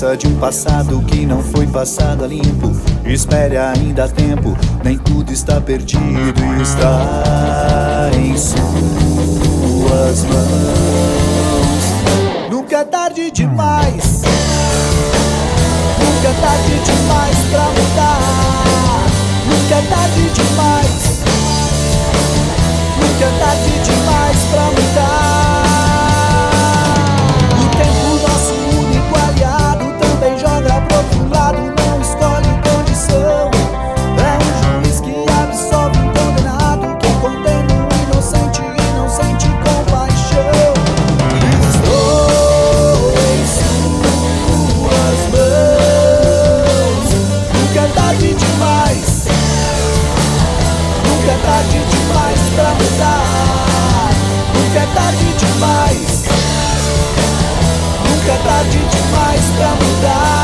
lembrança de um passado que não foi passado a limpo. Espere, ainda há tempo, nem tudo está perdido e está em suas mãos. Nunca é tarde demais, nunca é tarde demais pra mudar. Nunca é tarde demais, nunca é tarde demais pra mudar. O tempo, nosso único aliado, também joga pro outro lado, não escolhe condição. É um juiz que absolve um condenado, que condena um inocente e não sente compaixão. Estou em suas mãos. Nunca é tarde demais, nunca é tarde demais pra mudar. Nunca é tarde demais, nunca é tarde demais pra mudar.